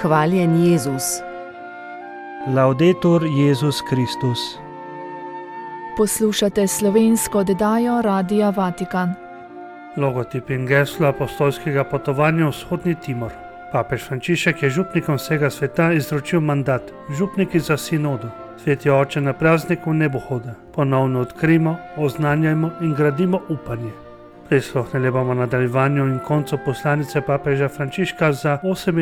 Hvaljen Jezus. Laudetur Jezus Kristus. Poslušate slovensko oddajo Radia Vatikan. Logotip in geslo apostolskega potovanja v Vzhodni Timor. Papež Frančišek je župnikom vsega sveta izročil mandat, župniki za sinodo. Sveti oče, na prazniku nebohoda ponovno odkrijmo, oznanjajmo in gradimo upanje. Prisluhnili bomo nadaljevanju in koncu poslanice papeža Frančiška za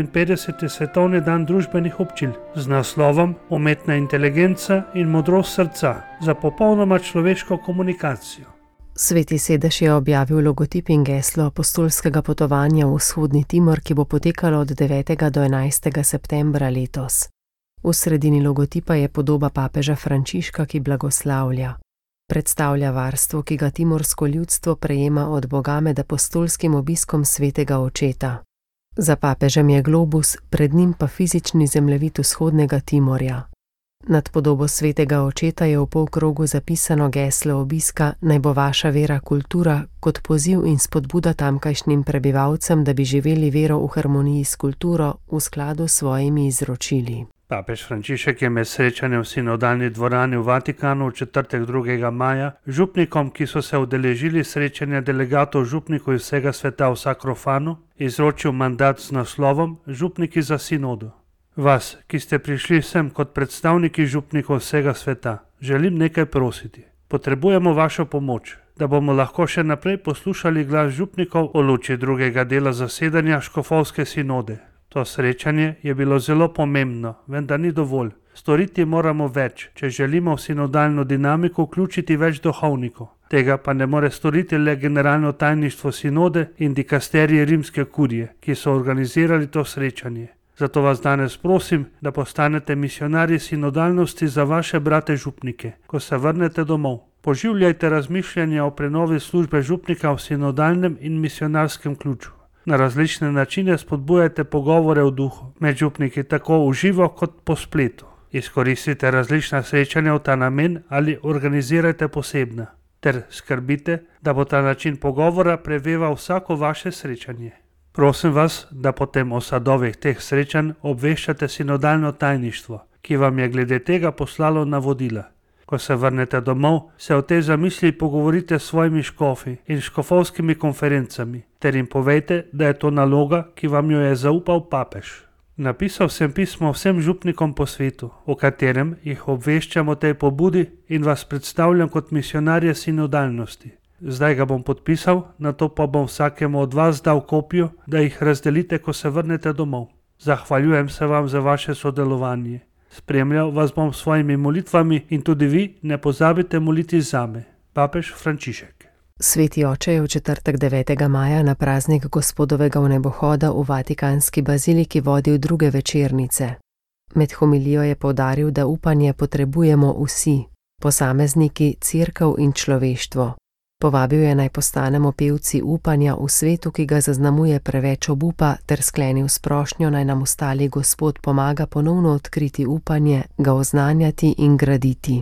58. svetovni dan družbenih občil z naslovom Umetna inteligenca in modrost srca za popolnoma človeško komunikacijo. Sveti sedež je objavil logotip in geslo apostolskega potovanja v Vzhodni Timor, ki bo potekalo od 9. do 11. septembra letos. V sredini logotipa je podoba papeža Frančiška, ki blagoslavlja. Predstavlja varstvo, ki ga timorsko ljudstvo prejema od Boga med apostolskim obiskom svetega očeta. Za papežem je globus, pred njim pa fizični zemljevid Vzhodnega Timorja. Nad podobo svetega očeta je v polkrogu zapisano geslo obiska Naj bo vaša vera kultura, kot poziv in spodbuda tamkajšnjim prebivalcem, da bi živeli vero v harmoniji s kulturo v skladu s svojimi izročili. Papež Frančišek je med srečanjem v sinodalni dvorani v Vatikanu v četrtek 2. maja župnikom, ki so se udeležili srečanja delegatov župnikov iz vsega sveta v Sakrofanu, izročil mandat z naslovom Župniki za sinodo. Vas, ki ste prišli sem kot predstavniki župnikov vsega sveta, želim nekaj prositi. Potrebujemo vašo pomoč, da bomo lahko še naprej poslušali glas župnikov o luči drugega dela zasedanja škofovske sinode. To srečanje je bilo zelo pomembno, vendar ni dovolj. Storiti moramo več, če želimo v sinodalno dinamiko vključiti več duhovnikov. Tega pa ne more storiti le generalno tajništvo sinode in dikasterije rimske kurije, ki so organizirali to srečanje. Zato vas danes prosim, da postanete misionarji sinodalnosti za vaše brate župnike, ko se vrnete domov. Poživljajte razmišljanja o prenovi službe župnika v sinodalnem in misionarskem ključu. Na različne načine spodbujajte pogovore v duhu, med župniki tako v živo kot po spletu. Izkoristite različna srečanja v ta namen ali organizirajte posebna, ter skrbite, da bo ta način pogovora preveval vsako vaše srečanje. Prosim vas, da potem o sadovih teh srečanj obveščate sinodalno tajništvo, ki vam je glede tega poslalo navodila. Ko se vrnete domov, se o tej zamisli pogovorite s svojimi škofi in škofovskimi konferencami, ter jim povejte, da je to naloga, ki vam jo je zaupal papež. Napisal sem pismo vsem župnikom po svetu, v katerem jih obveščam o tej pobudi in vas predstavljam kot misionarje sinodalnosti. Zdaj ga bom podpisal, nato pa bom vsakemu od vas dal kopijo, da jih razdelite, ko se vrnete domov. Zahvaljujem se vam za vaše sodelovanje. Spremljal vas bom s svojimi molitvami in tudi vi ne pozabite moliti zame. Papež Frančišek. Sveti oče je v četrtek 9. maja na praznik Gospodovega vnebohoda v Vatikanski baziliki vodil druge večernice. Med homilijo je poudaril, da upanje potrebujemo vsi, posamezniki, cerkev in človeštvo. Povabil je naj postanemo pevci upanja v svetu, ki ga zaznamuje preveč obupa, ter sklenil s prošnjo, naj nam ostali Gospod pomaga ponovno odkriti upanje, ga oznanjati in graditi.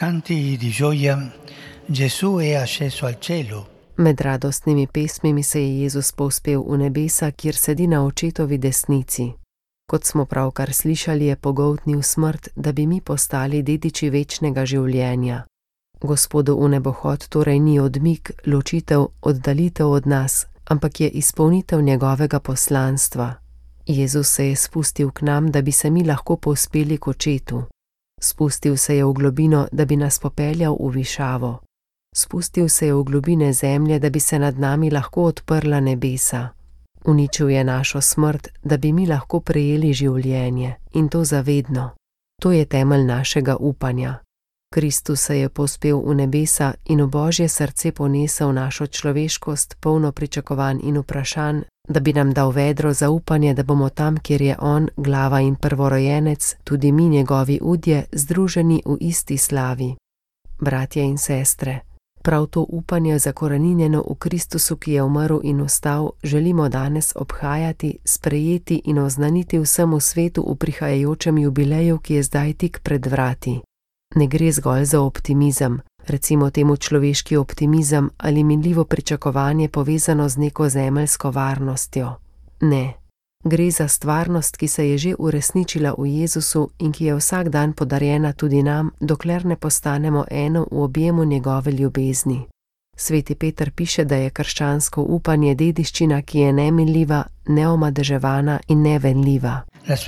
Med radostnimi pesmimi se je Jezus povzpel v nebesa, kjer sedi na očetovi desnici. Kot smo pravkar slišali, je pogoltnil smrt, da bi mi postali dediči večnega življenja. Gospodu v nebohod torej ni odmik, ločitev, oddalitev od nas, ampak je izpolnitev njegovega poslanstva. Jezus se je spustil k nam, da bi se mi lahko povzpeli k očetu. Spustil se je v globino, da bi nas popeljal v višavo. Spustil se je v globine zemlje, da bi se nad nami lahko odprla nebesa. Uničil je našo smrt, da bi mi lahko prejeli življenje, in to zavedno. To je temelj našega upanja. Kristus se je povzpel v nebesa in v Božje srce ponesel našo človeškost, polno pričakovanj in vprašanj, da bi nam dal vedro zaupanje, da bomo tam, kjer je on, glava in prvorojenec, tudi mi njegovi udje, združeni v isti slavi. Bratje in sestre, prav to upanje zakoreninjeno v Kristusu, ki je umrl in vstal, želimo danes obhajati, sprejeti in oznaniti vsemu svetu v prihajajočem jubileju, ki je zdaj tik pred vrati. Ne gre zgolj za optimizem, recimo temu človeški optimizem ali minljivo pričakovanje povezano z neko zemeljsko varnostjo. Ne, Gre za stvarnost, ki se je že uresničila v Jezusu in ki je vsak dan podarjena tudi nam, dokler ne postanemo eno v objemu njegove ljubezni. Sveti Peter piše, da je krščansko upanje dediščina, ki je neminljiva, neomadeževana in nevenljiva.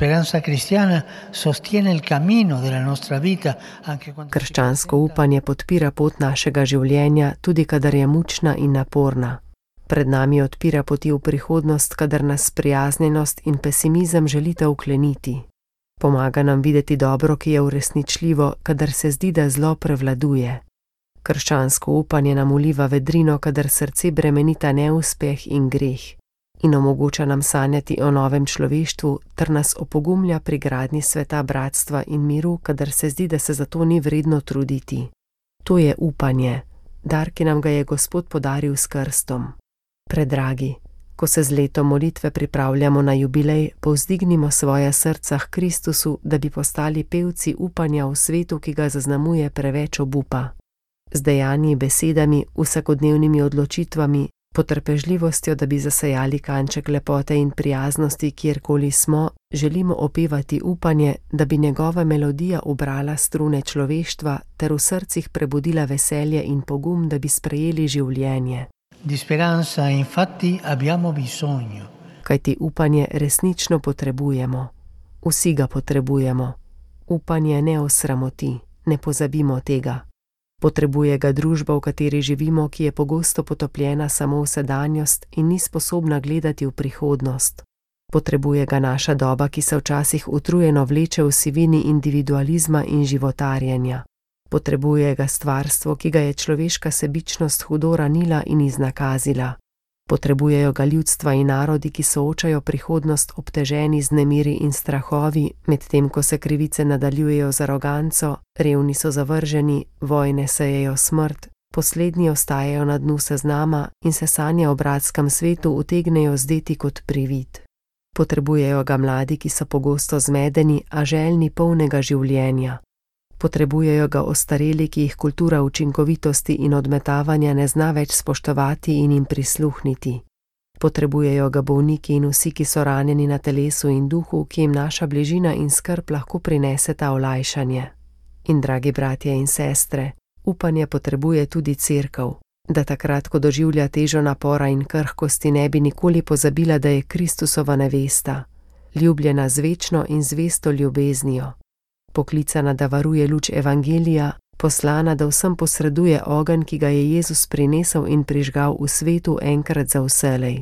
Krščansko upanje podpira pot našega življenja, tudi kadar je mučna in naporna. Pred nami odpira poti v prihodnost, kadar nas prijaznjenost in pesimizem želita ukleniti. Pomaga nam videti dobro, ki je uresničljivo, kadar se zdi, da zlo prevladuje. Krščansko upanje nam vliva vedrino, kadar srce bremenita neuspeh in greh, in omogoča nam sanjati o novem človeštvu ter nas opogumlja pri gradnji sveta bratstva in miru, kadar se zdi, da se za to ni vredno truditi. To je upanje, dar, ki nam ga je Gospod podaril s krstom. Predragi, ko se z letom molitve pripravljamo na jubilej, povzdignimo svoja srca k Kristusu, da bi postali pevci upanja v svetu, ki ga zaznamuje preveč obupa. Z dejanji, besedami, vsakodnevnimi odločitvami, potrpežljivostjo, da bi zasejali kanček lepote in prijaznosti, kjerkoli smo, želimo opevati upanje, da bi njegova melodija ubrala strune človeštva ter v srcih prebudila veselje in pogum, da bi sprejeli življenje. Di speranza infatti abbiamo bisogno. Kajti upanje resnično potrebujemo. Vsi ga potrebujemo. Upanje ne osramoti, ne pozabimo tega. Potrebuje ga družba, v kateri živimo, ki je pogosto potopljena samo v sedanjost in ni sposobna gledati v prihodnost. Potrebuje ga naša doba, ki se včasih utrujeno vleče v sivini individualizma in životarjenja. Potrebuje ga stvarstvo, ki ga je človeška sebičnost hudo ranila in iznakazila. Potrebujejo ga ljudstva in narodi, ki soočajo prihodnost obteženi z nemiri in strahovi, medtem ko se krivice nadaljujejo z aroganco, revni so zavrženi, vojne sejejo smrt, poslednji ostajajo na dnu seznama in se sanje o bratskem svetu utegnejo zdeti kot privid. Potrebujejo ga mladi, ki so pogosto zmedeni, a željni polnega življenja. Potrebujejo ga ostareli, ki jih kultura učinkovitosti in odmetavanja ne zna več spoštovati in jim prisluhniti. Potrebujejo ga bolniki in vsi, ki so ranjeni na telesu in duhu, ki jim naša bližina in skrb lahko prineseta olajšanje. In dragi bratje in sestre, upanje potrebuje tudi cerkev, da takrat, ko doživlja težo napora in krhkosti, ne bi nikoli pozabila, da je Kristusova nevesta, ljubljena z večno in zvesto ljubeznijo. Poklicana, da varuje luč evangelija, poslana, da vsem posreduje ogenj, ki ga je Jezus prinesel in prižgal v svetu enkrat za vselej.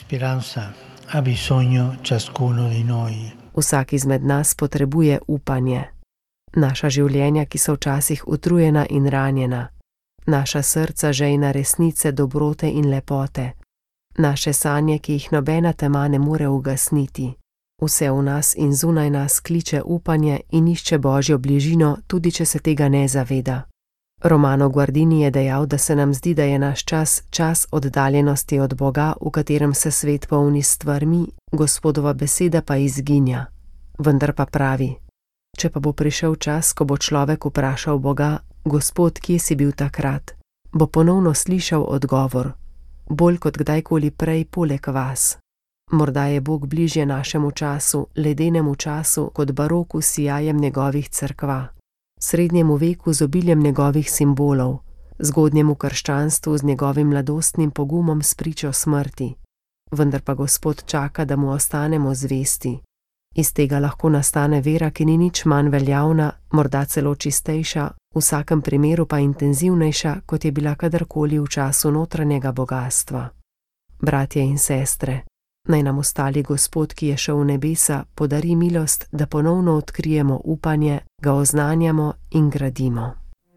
Vsak izmed nas potrebuje upanje. Naša življenja, ki so včasih utrujena in ranjena. Naša srca žejna resnice, dobrote in lepote. Naše sanje, ki jih nobena tema ne more ugasniti. Vse v nas in zunaj nas kliče upanje in išče Božjo bližino, tudi če se tega ne zaveda. Romano Guardini je dejal, da se nam zdi, da je naš čas oddaljenosti od Boga, v katerem se svet polni s stvarmi, Gospodova beseda pa izginja. Vendar pa pravi, če pa bo prišel čas, ko bo človek vprašal Boga, Gospod, kje si bil takrat, bo ponovno slišal odgovor, bolj kot kdajkoli prej poleg vas. Morda je Bog bližje našemu času, ledenemu času, kot baroku s sijajem njegovih cerkva, srednjemu veku z obiljem njegovih simbolov, zgodnjemu krščanstvu z njegovim mladostnim pogumom s pričo smrti. Vendar pa Gospod čaka, da mu ostanemo zvesti. Iz tega lahko nastane vera, ki ni nič manj veljavna, morda celo čistejša, v vsakem primeru pa intenzivnejša, kot je bila kadarkoli v času notranjega bogastva. Bratje in sestre, naj nam ostali Gospod, ki je šel v nebesa, podari milost, da ponovno odkrijemo upanje, ga oznanjamo in gradimo.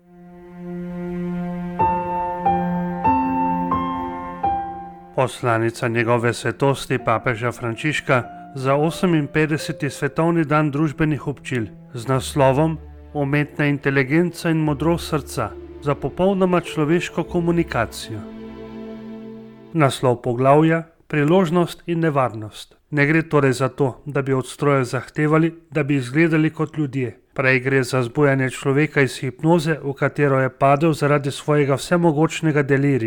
Poslanica njegove svetosti papeža Frančiška za 58. svetovni dan družbenih občil z naslovom Umetna inteligenca in modrost srca za popolnoma človeško komunikacijo. Naslov poglavja: Priložnost in nevarnost. Ne gre torej za to, da bi od strojev zahtevali, da bi izgledali kot ljudje. Prej gre za zbujanje človeka iz hipnoze, v katero je padel zaradi svojega vsemogočnega delirija,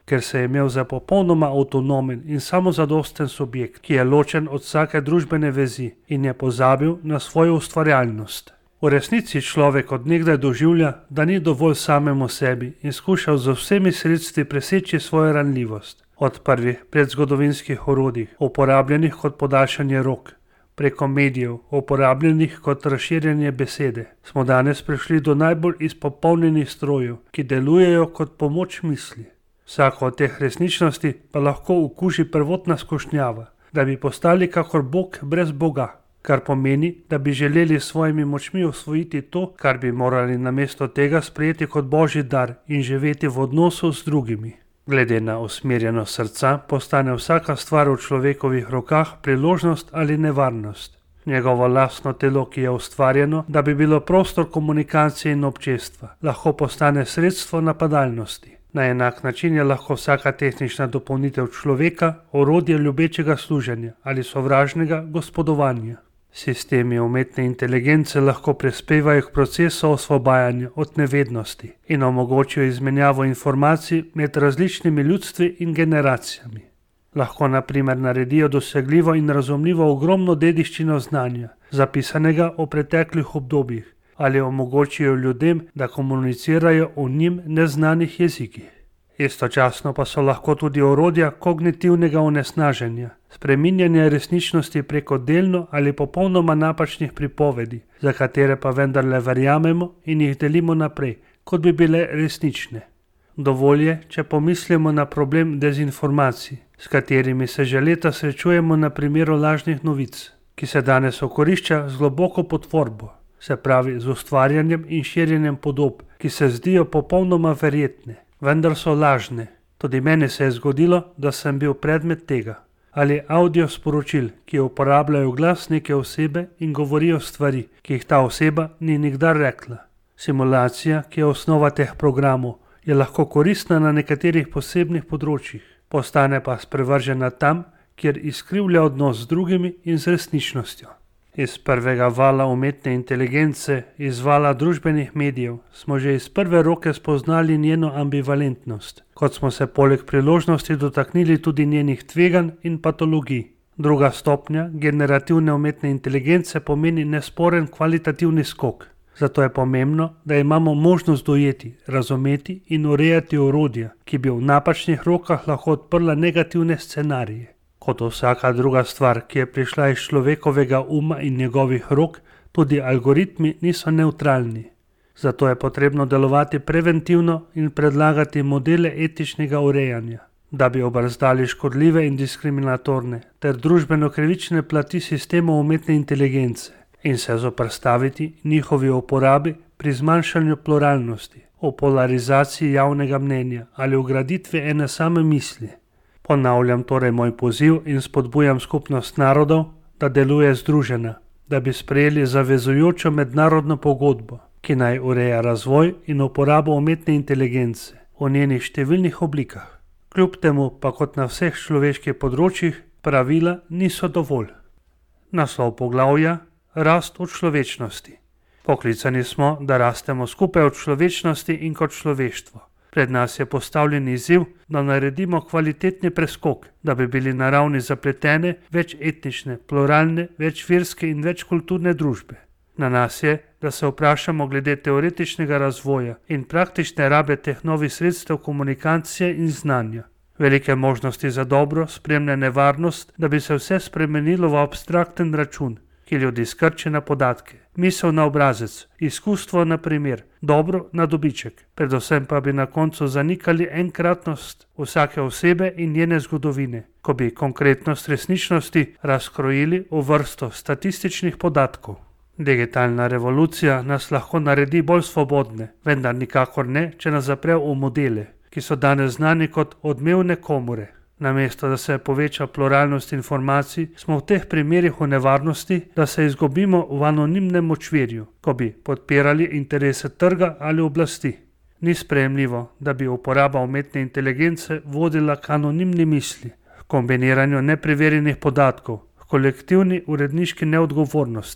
ker se je imel za popolnoma avtonomen in samozadosten subjekt, ki je ločen od vsake družbene vezi in je pozabil na svojo ustvarjalnost. V resnici človek od nekdaj doživlja, da ni dovolj samemu sebi in skušal z vsemi sredstvi preseči svojo ranljivost. Od prvih predzgodovinskih orodij, uporabljenih kot podaljšanje rok, preko medijev, uporabljenih kot razširjanje besede, smo danes prišli do najbolj izpopolnjenih strojev, ki delujejo kot pomoč misli. Vsako od teh resničnosti pa lahko okuži prvotna skušnjava, da bi postali kakor Bog brez Boga, kar pomeni, da bi želeli s svojimi močmi osvojiti to, kar bi morali namesto tega sprejeti kot božji dar in živeti v odnosu z drugimi. Glede na usmerjenost srca postane vsaka stvar v človekovih rokah priložnost ali nevarnost. Njegovo lastno telo, ki je ustvarjeno, da bi bilo prostor komunikacije in občestva, lahko postane sredstvo napadalnosti. Na enak način je lahko vsaka tehnična dopolnitev človeka orodje ljubečega služenja ali sovražnega gospodovanja. Sistemi umetne inteligence lahko prispevajo k procesu osvobajanja od nevednosti in omogočijo izmenjavo informacij med različnimi ljudstvi in generacijami. Lahko na primer naredijo dosegljivo in razumljivo ogromno dediščino znanja, zapisanega v preteklih obdobjih, ali omogočijo ljudem, da komunicirajo v njim neznanih jezikih. Istočasno pa so lahko tudi orodja kognitivnega onesnaženja, spreminjanja resničnosti preko delno ali popolnoma napačnih pripovedi, za katere pa vendarle verjamemo in jih delimo naprej, kot bi bile resnične. Dovolj je, če pomislimo na problem dezinformacij, s katerimi se že leta srečujemo na primeru lažnih novic, ki se danes okorišča z globoko potvorbo, se pravi z ustvarjanjem in širjenjem podob, ki se zdijo popolnoma verjetne, vendar so lažne. Tudi meni se je zgodilo, da sem bil predmet tega. Ali audio sporočil, ki uporabljajo glas neke osebe in govorijo stvari, ki jih ta oseba ni nikdar rekla. Simulacija, ki je osnova teh programov, je lahko koristna na nekaterih posebnih področjih, postane pa sprevržena tam, kjer izkrivlja odnos z drugimi in z resničnostjo. Iz prvega vala umetne inteligence, iz vala družbenih medijev, smo že iz prve roke spoznali njeno ambivalentnost, kot smo se poleg priložnosti dotaknili tudi njenih tveganj in patologij. Druga stopnja generativne umetne inteligence pomeni nesporen kvalitativni skok. Zato je pomembno, da imamo možnost dojeti, razumeti in urejati orodja, ki bi v napačnih rokah lahko odprla negativne scenarije. Kot vsaka druga stvar, ki je prišla iz človekovega uma in njegovih rok, tudi algoritmi niso nevtralni. Zato je potrebno delovati preventivno in predlagati modele etičnega urejanja, da bi obrzdali škodljive in diskriminatorne ter družbeno krivične plati sistemov umetne inteligence in se zoperstaviti njihovi uporabi pri zmanjšanju pluralnosti, o polarizaciji javnega mnenja ali ugraditvi ene same misli. Ponavljam torej moj poziv in spodbujam skupnost narodov, da deluje združena, da bi sprejeli zavezujočo mednarodno pogodbo, ki naj ureja razvoj in uporabo umetne inteligence v njenih številnih oblikah. Kljub temu pa kot na vseh človeških področjih pravila niso dovolj. Naslov poglavja: Rast v človečnosti. Poklicani smo, da rastemo skupaj v človečnosti in kot človeštvo. Pred nas je postavljen izziv, da naredimo kvalitetni preskok, da bi bili na ravni zapletene, večetnične, pluralne, večverske in večkulturne družbe. Na nas je, da se vprašamo glede teoretičnega razvoja in praktične rabe teh novih sredstev komunikacije in znanja. Velike možnosti za dobro spremlja nevarnost, da bi se vse spremenilo v abstrakten račun, ki ljudi skrči na podatke, misel na obrazec, izkustvo na primer, dobro na dobiček, predvsem pa bi na koncu zanikali enkratnost vsake osebe in njene zgodovine, ko bi konkretnost resničnosti razkrojili v vrsto statističnih podatkov. Digitalna revolucija nas lahko naredi bolj svobodne, vendar nikakor ne, če nas zapre v modele, ki so danes znani kot odmevne komore. Namesto da se poveča pluralnost informacij, smo v teh primerih v nevarnosti, da se izgubimo v anonimnem močvirju, ko bi podpirali interese trga ali oblasti. Ni sprejemljivo, da bi uporaba umetne inteligence vodila k anonimni misli, kombiniranju nepreverjenih podatkov, kolektivni uredniški neodgovornosti.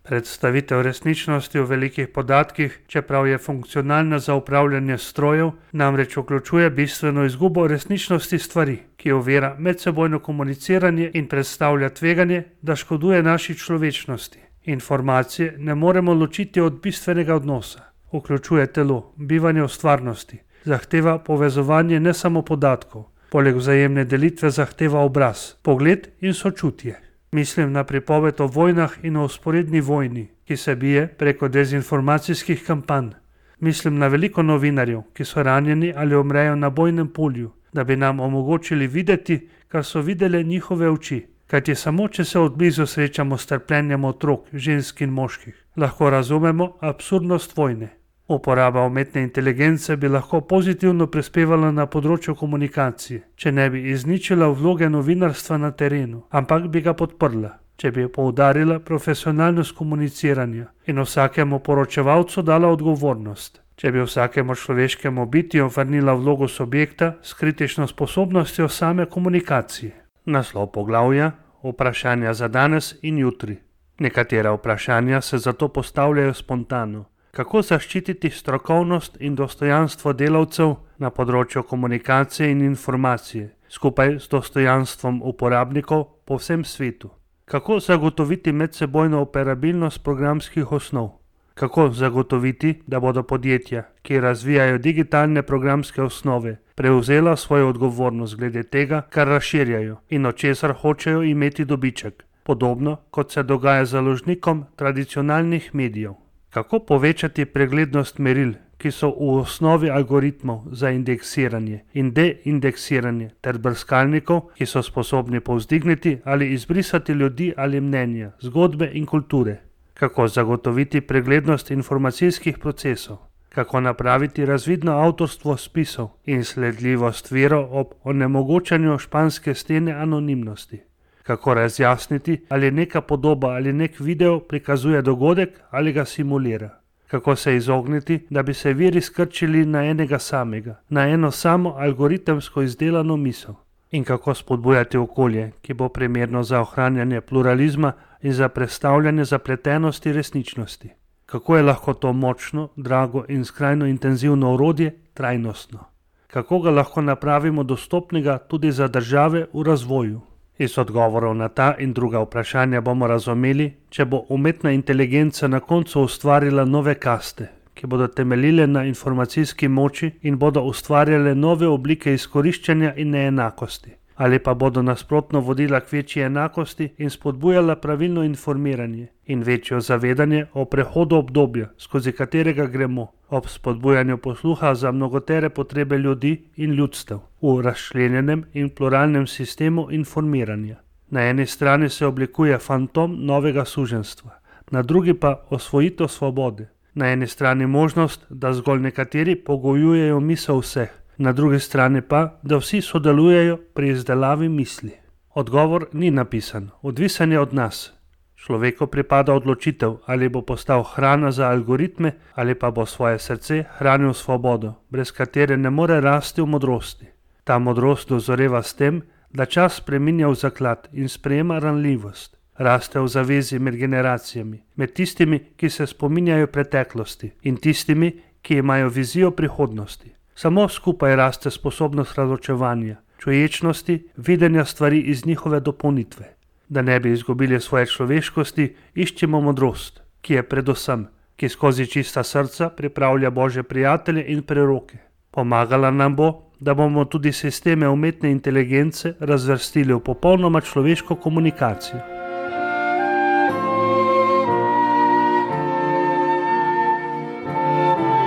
Predstavitev resničnosti v velikih podatkih, čeprav je funkcionalna za upravljanje strojev, namreč vključuje bistveno izgubo resničnosti stvari, ki ovira medsebojno komuniciranje in predstavlja tveganje, da škoduje naši človečnosti. Informacije ne moremo ločiti od bistvenega odnosa. Vključuje telo, bivanje v stvarnosti, zahteva povezovanje ne samo podatkov, poleg vzajemne delitve zahteva obraz, pogled in sočutje. Mislim na pripoved o vojnah in o vzporedni vojni, ki se bije preko dezinformacijskih kampanj. Mislim na veliko novinarjev, ki so ranjeni ali umrejo na bojnem polju, da bi nam omogočili videti, kar so videle njihove oči. Kajti samo, če se odblizu srečamo s trpljenjem otrok, žensk in moških, lahko razumemo absurdnost vojne. Uporaba umetne inteligence bi lahko pozitivno prispevala na področju komunikacije, če ne bi izničila vloge novinarstva na terenu, ampak bi ga podprla, če bi poudarila profesionalnost komuniciranja in vsakemu poročevalcu dala odgovornost, če bi vsakemu človeškemu bitju vrnila vlogo subjekta s kritično sposobnostjo same komunikacije. Naslov poglavja: vprašanja za danes in jutri. Nekatera vprašanja se zato postavljajo spontano. Kako zaščititi strokovnost in dostojanstvo delavcev na področju komunikacije in informacije, skupaj s dostojanstvom uporabnikov po vsem svetu? Kako zagotoviti medsebojno operabilnost programskih osnov? Kako zagotoviti, da bodo podjetja, ki razvijajo digitalne programske osnove, prevzela svojo odgovornost glede tega, kar razširjajo in od česar hočejo imeti dobiček, podobno kot se dogaja založnikom tradicionalnih medijev? Kako povečati preglednost meril, ki so v osnovi algoritmov za indeksiranje in deindeksiranje ter brskalnikov, ki so sposobni povzdigniti ali izbrisati ljudi ali mnenja, zgodbe in kulture? Kako zagotoviti preglednost informacijskih procesov? Kako napraviti razvidno avtorstvo spisov in sledljivost virov ob onemogočanju španske stene anonimnosti? Kako razjasniti, ali neka podoba ali nek video prikazuje dogodek ali ga simulira? Kako se izogniti, da bi se viri skrčili na enega samega, na eno samo algoritemsko izdelano misel? In kako spodbujati okolje, ki bo primerno za ohranjanje pluralizma in za predstavljanje zapletenosti resničnosti? Kako je lahko to močno, drago in skrajno intenzivno orodje trajnostno? Kako ga lahko napravimo dostopnega tudi za države v razvoju? Iz odgovorov na ta in druga vprašanja bomo razumeli, če bo umetna inteligenca na koncu ustvarila nove kaste, ki bodo temeljile na informacijski moči in bodo ustvarjale nove oblike izkoriščanja in neenakosti, ali pa bodo nasprotno vodila k večji enakosti in spodbujala pravilno informiranje in večjo zavedanje o prehodu obdobja, skozi katerega gremo, ob spodbujanju posluha za mnogotere potrebe ljudi in ljudstev v razčlenjenem in pluralnem sistemu informiranja. Na eni strani se oblikuje fantom novega suženjstva, na drugi pa osvojitev svobode. Na eni strani možnost, da zgolj nekateri pogojujejo misel vseh, na drugi strani pa, da vsi sodelujejo pri izdelavi misli. Odgovor ni napisan, odvisen je od nas. Človeku pripada odločitev, ali bo postal hrana za algoritme ali pa bo svoje srce hranil svobodo, brez katere ne more rasti v modrosti. Ta modrost dozoreva s tem, da čas spreminja v zaklad in sprejema ranljivost. Raste v zavezi med generacijami, med tistimi, ki se spominjajo preteklosti in tistimi, ki imajo vizijo prihodnosti. Samo skupaj raste sposobnost razločevanja, čuječnosti, videnja stvari iz njihove dopolnitve. Da ne bi izgubili svoje človeškosti, iščemo modrost, ki je predvsem, ki skozi čista srca pripravlja Božje prijatelje in preroke. Pomagala nam bo, da bomo tudi sisteme umetne inteligence razvrstili v popolnoma človeško komunikacijo.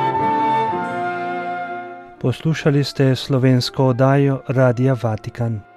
Poslušali ste slovensko oddajo Radia Vatikan.